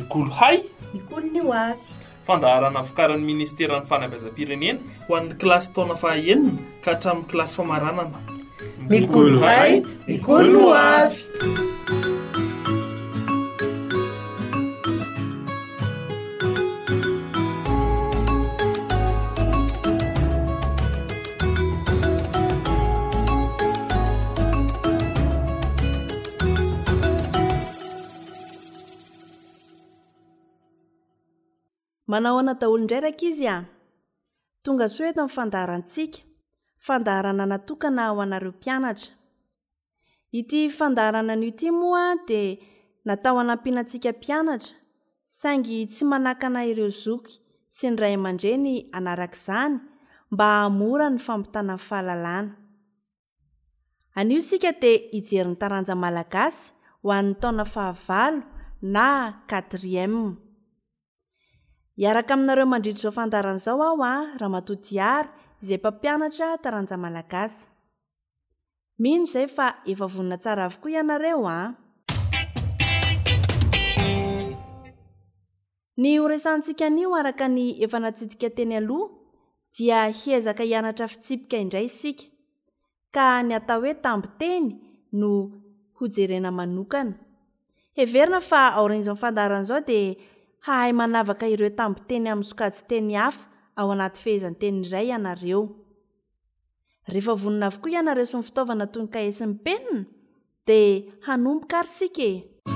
mikolo hay mikolo ny ho avy fandaharana vokaran'ny ministeran'ny fanabeazam-pirenena ho an'ny kilasy taona fahaenina ka hatramin'ny kilasy famaranana mikolo hay mikolo ny ho avy. Manao ana daholo indray raka izy tonga soa eto amin'ny fandaharantsika fandaharana natokana ho anareo mpianatra. Ity fandaharana ity moa dia natao hanampiana antsika mpianatra saingy tsy manakana ireo zoky sy ny ray aman-dreny anarak'izany mba hamora ny fampitana fahalalana. Anio sika dia hijery ny taranja malagasy ho an'ny taona fahavalo na 4e. Iaraka aminareo mandritra izao fandaharana izao aho Ramatoa Diary izay mpampianatra taranja malagasy. Mino izay fa efa vonina tsara avokoa ianareo Ny horesantsika anio araka ny efa natsidika teny aloha dia hiezaka hianatra fitsipika indray isika ka ny atao hoe tambiteny no hojerena manokana. Heverina fa aorian'izao fandaharana izao dia hahay manavaka ireo tambiteny amin'ny sokajiteny hafa ao anaty fehezanteny iray ianareo. Rehefa vonina avokoa ianareo sy ny fitaovana toy ny kahie sy ny penina dia hanomboka ary sika.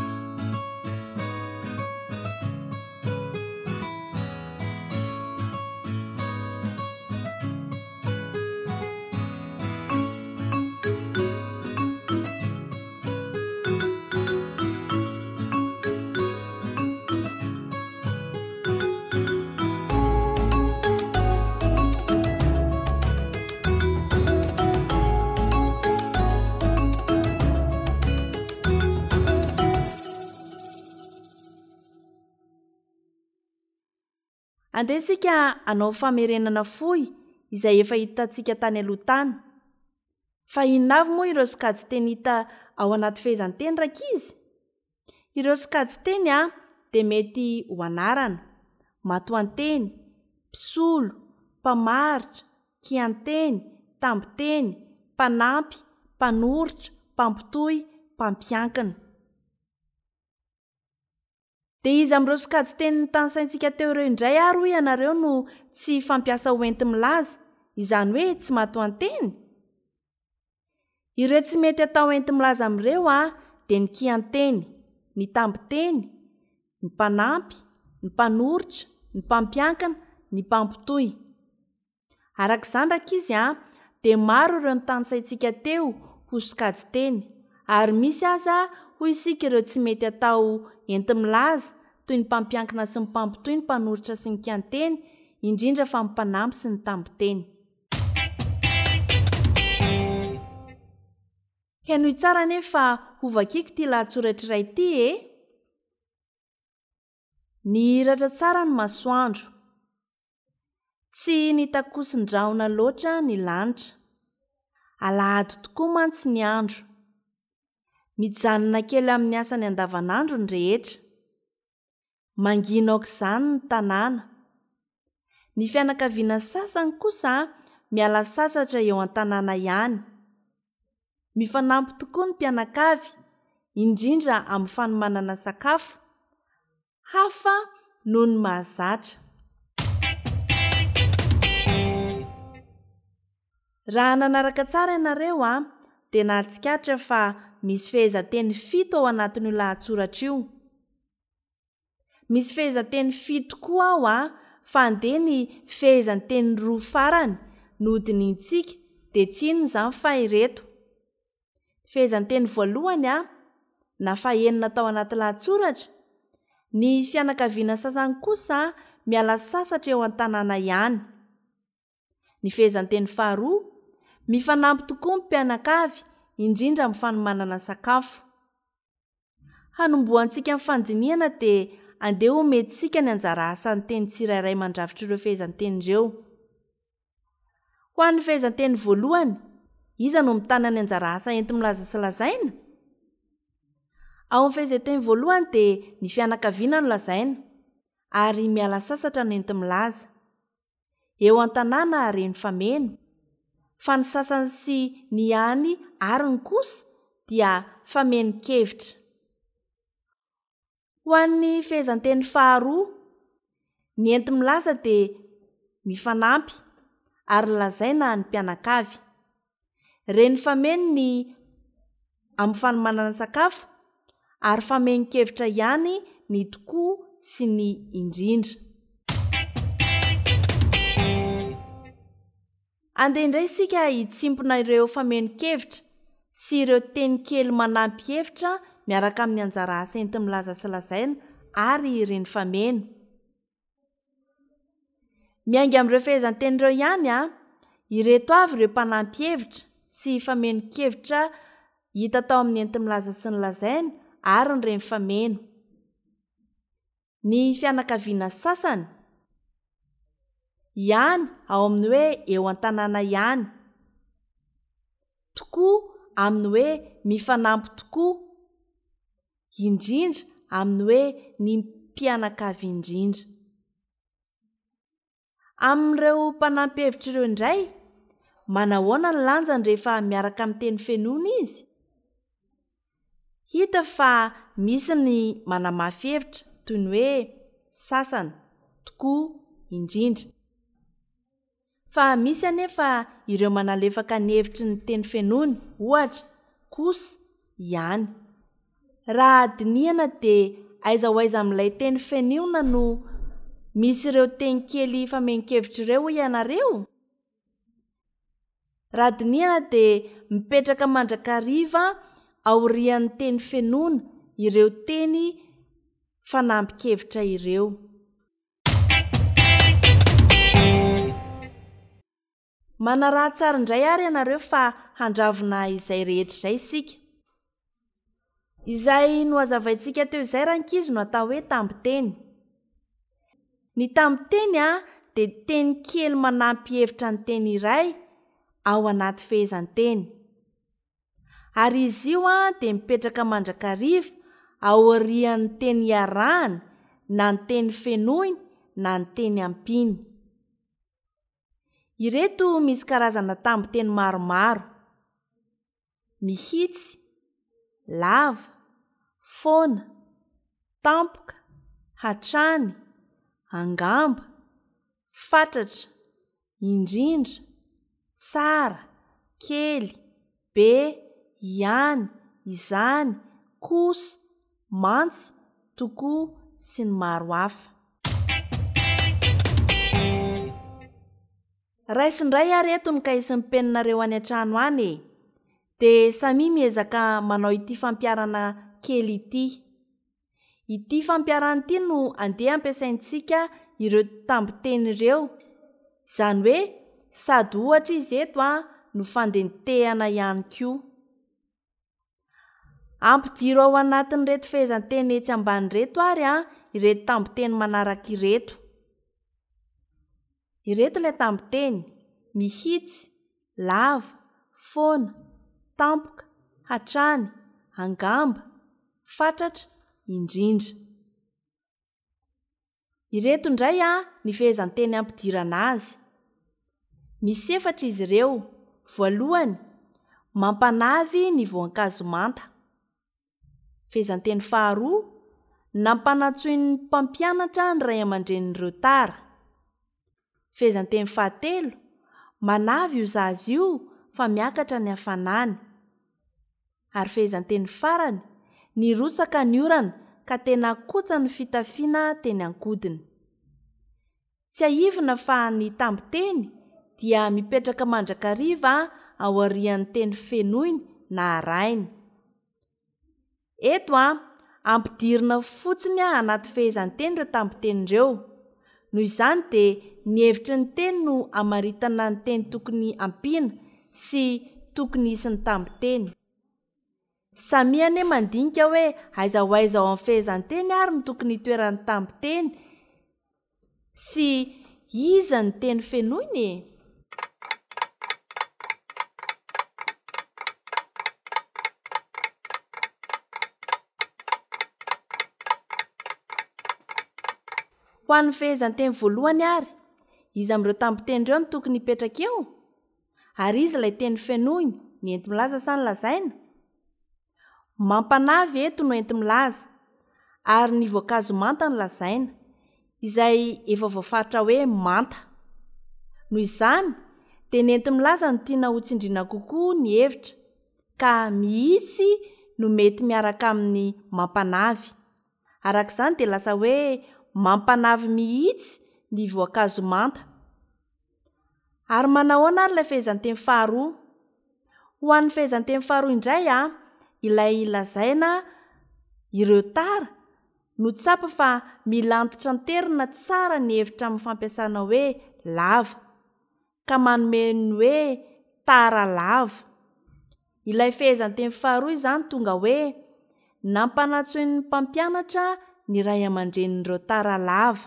Andesika anao famerenana fohy izay efa hitantsika tany aloha tany. Fa inona avy moa ireo sokajiteny hita ao anaty fehezanteny raka izy? Ireo sokajiteny dia mety ho anarana, matoanteny, mpisolo, mpamaritra, kianteny, tambiteny, mpanampy, mpanoritra, mpampitohy, mpampiankina. Dia izy amin'ireo sokajiteny ny tanysaintsika teo ireo indray ary ianareo no tsy fampiasa hoenti-milaza, izany hoe tsy matoanteny. Ireo tsy mety atao hoenti-milaza amin'ireo dia ny kianteny, ny tambiteny, ny mpanampy, ny mpanoritra, ny mpampiankina, ny mpampitohy. Arak'izany raka izy dia maro ireo ny tanysaintsika teo ho sokajiteny ary misy aza ho isika ireo tsy mety atao enti-milaza toy ny mpampiankina sy ny mpampitohy, ny mpanoritra sy ny kianteny, indrindra fa ny mpanampy sy ny tambiteny. Henoy tsara nefa hovakiko ity lahatsoratra iray ity Nihiratra tsara ny masoandro, tsy nitakosin-drahona loatra ny lanitra, alahady tokoa mantsy ny andro, mijanona kely amin'ny asany andavanandro ny rehetra, mangina aok'izany ny tanàna. Ny fianakaviana sasany kosa miala sasatra eo an-tanàna ihany. Mifanampy tokoa ny mpianakavy, indrindra amin'ny fanomanana sakafo, hafa noho ny mahazatra. Raha nanaraka tsara ianareo dia nahatsikatra fa misy fehezanteny 7 ao anatin'io lahatsoratra io. Misy fehezanteny 7 koa ao fa andeha ny fehezanteny 2 farany no dinintsika dia tsy inona izany fa ireto. Fehezanteny voalohany na fahaenina tao anaty lahatsoratra, ny fianakaviana sasany kosa miala sasatra eo an-tanàna ihany. Ny fehezanteny faharoa, mifanampy tokoa ny mpianakavy, indrindra amin'ny fanomanana sakafo. Hanomboantsika ny fandiniana dia andeha hometsika ny anjara asan'ny teny tsirairay mandravitra ireo fehezanteny ireo. Ho an'ny fehezanteny voalohany, iza no mitana ny anjara asa enti-milaza sy lazaina? ao amin'ny fehizanteny voalohany dia ny fianakaviana no lazaina ary miala sasatra no enti milaza. Eo an-tanàna reny fameno, fa ny sasany sy ny any ary ny kosa dia fameno-kevitra. Ho an'ny fehezanteny faharoa, ny enti milaza dia mifanampy ary lazaina ny mpianakavy. Reny fameno ny amin'ny fanomanana sakafo ary fameno-kevitra ihany ny tokoa sy ny indrindra. Andeha indray isika hitsimpona ireo fameno-kevitra sy ireo teny kely manampy hevitra miaraka amin'ny anjara asa enti milaza sy lazaina ary ireny fameno. Miainga amin'ireo fehezanteny ireo ihany ireto avy ireo mpanampy hevitra sy fameno-kevitra hita tao amin'ny enti milaza sy ny lazaina ary ny reny fameno. Ny fianakaviana sasany ihany ao amin'ny hoe eo an-tanàna ihany, tokoa amin'ny hoe mifanampy tokoa, indrindra amin'ny hoe ny mpianakavy indrindra. Amin'ireo mpanampy hevitra ireo indray, manahoana ny lanjany rehefa miaraka amin'ny teny fenoana izy? Hita fa misy ny manamafy hevitra toy ny hoe sasany, tokoa, indrindra. Fa misy anefa ireo manalefaka ny hevitry ny teny fenoany, ohatra, kosa, ihany. Raha dinihana dia aiza ho aiza amin'ilay teny fenoana no misy ireo teny kely fameno-kevitra ireo ianareo? Raha dinihana dia mipetraka mandrakariva aorian'ny teny fenoana ireo teny fanampy-kevitra ireo. Manaraha tsara indray ary ianareo fa handravona izay rehetra izay isika. Izay no hazavaintsika teo izay rankizy no atao hoe tambi-teny. Ny tambi-teny dia teny kely manampy hevitra ny teny iray ao anaty fehezanteny. Ary izy io dia mipetraka mandrakariva aorian'ny teny iarahana na ny teny fenoiny na ny teny ampiny. Ireto misy karazana tambi-teny maromaro: mihitsy, lava, foana, tampoka, hatrany, angamba, fatratra, indrindra, tsara, kely, be, ihany, izany, kosa, mantsy, tokoa sy ny maro hafa. Raisindray ary eto ny kaisin'ny peninareo any an-trano any dia samy miezaka manao ity fampiarana kely ity. Ity fampiarana ity no andeha ampiasaintsika ireo tambi-teny ireo. Izany hoe sady ohatra izy eto no fandentehana ihany koa. Ampidiro ao anatin'ireto fehezanteny etsy ambany reto ary ireto tambi-teny manaraka ireto. Ireto ilay tambi-teny: mihitsy, lava, foana, tampoka, hatrany, angamba, fatratra, indrindra. Ireto indray ny fehezanteny ampidirana azy. Misy 4 izy ireo. Voalohany, mampanavy ny voankazo manta. Fehezanteny faharoa, nampanatsoy ny mpampianatra ny ray aman-drenin'ireo tara. Fehezanteny fahatelo, manavy io zaza io fa miakatra ny hafanany. Ary fehezanteny farany, nirotsaka ny orana ka tena kosa ny fitafiana teny ankodiny. Tsy aivina fa ny tambi-teny dia mipetraka mandrakariva aorian'ny teny fenoiny na arainy. Eto ampidirina fotsiny anaty fehezanteny ireo tambi-teny ireo. Noho izany dia ny hevitry ny teny no amaritana ny teny tokony ampiana sy tokony hisy ny tambi-teny. Samy ane mandinika hoe aiza ho aiza ao amin'ny fehezanteny ary ny tokony hitoeran'ny tambi-teny sy iza ny teny fenoiny. Ho an'ny fehezanteny voalohany ary, izy amin'ireo tampiteny ireo no tokony hipetraka eo? Ary izy ilay teny fenoiny, ny enti-milaza sa ny lazaina? Mampanavy eto no enti-milaza, ary ny voankazo manta no lazaina, izay efa voafaritra hoe manta. Noho izany, dia ny enti-milaza no tiana ho tsindriana kokoa ny hevitra, ka mihitsy no mety miaraka amin'ny mampanavy. Arak'izany dia lasa hoe mampanavy mihitsy ny voankazo manta. Ary manahoana ary ilay fehezanteny faharoa? Ho an'ny fehezanteny faharoa indray ilay lazaina ireo tara no tsapa fa milantitra nterina tsara ny hevitra amin'ny fampiasana hoe lava, ka manome ny hoe tara lava. Ilay fehezanteny faharoa izany tonga hoe nampanatsoin'ny mpampianatra ny ray aman-drenin'ireo tara lava.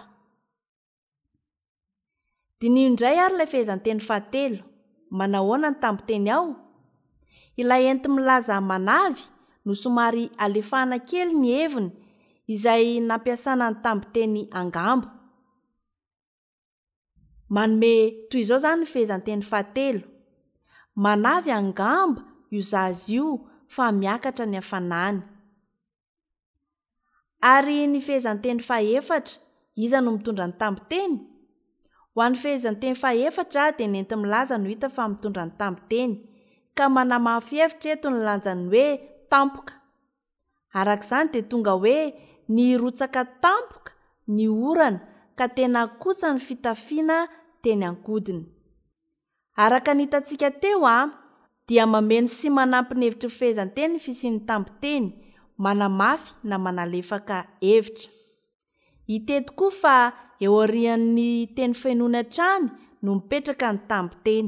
Dinio indray ary ilay fehezanteny fahatelo, manahoana ny tampiteny ao? Ilay enti-milaza manavy no somary alefahana kely ny heviny izay nampiasana ny tampiteny angamba. Manome toy izao izany ny fehezanteny fahatelo: manavy angamba io zaza io fa miakatra ny hafanany. Ary ny fehezanteny fahaefatra, iza no mitondra ny tampiteny? Ho an'ny fehezanteny fahaefatra dia ny enti-milaza no hita fa mitondra ny tampiteny, ka manamafy hevitra eto ny lanjany hoe tampoka. Arak'izany dia tonga hoe nirotsaka tampoka ny orana ka tena kosa ny fitafiana teny ankodiny. Araka ny hitantsika teo dia mameno sy manampy ny hevitry fehezanteny ny fisian'ny tampiteny, manamafy na manalefaka hevitra. Hita koa fa eo aorian'ny teny fenoina hatrany no mipetraka ny tampiteny.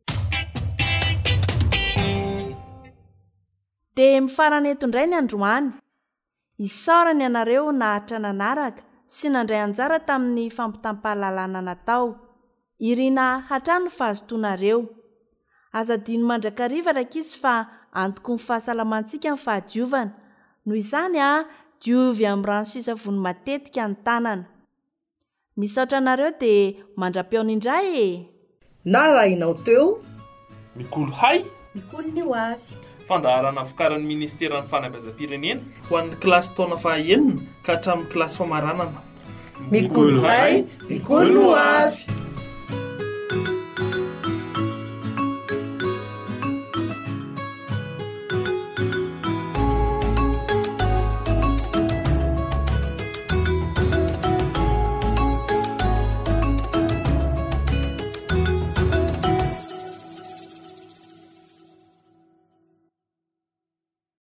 Dia mifarana eto indray ny androany. Isaorany ianareo nahatra nanaraka sy nandray anjara tamin'ny fampitam-pahalalana natao. Irina hatrany ny fahazotoanareo. Azadino mandrakariva rakizy fa antoko ny fahasalamantsika ny fahadiovana. Noho izany diovy amin'ny rano sy savony matetika ny tanana. Misaotra anareo dia mandra-piaona indray Na raha inao teo Mikolo hay, mikolo ny ho avy. fandaharana vokarin'ny ministeran'ny fanabeazam-pirenena ho an'ny kilasy taona fahaenina ka hatramin'ny kilasy famaranana. Mikolo hay, mikolo ny ho avy.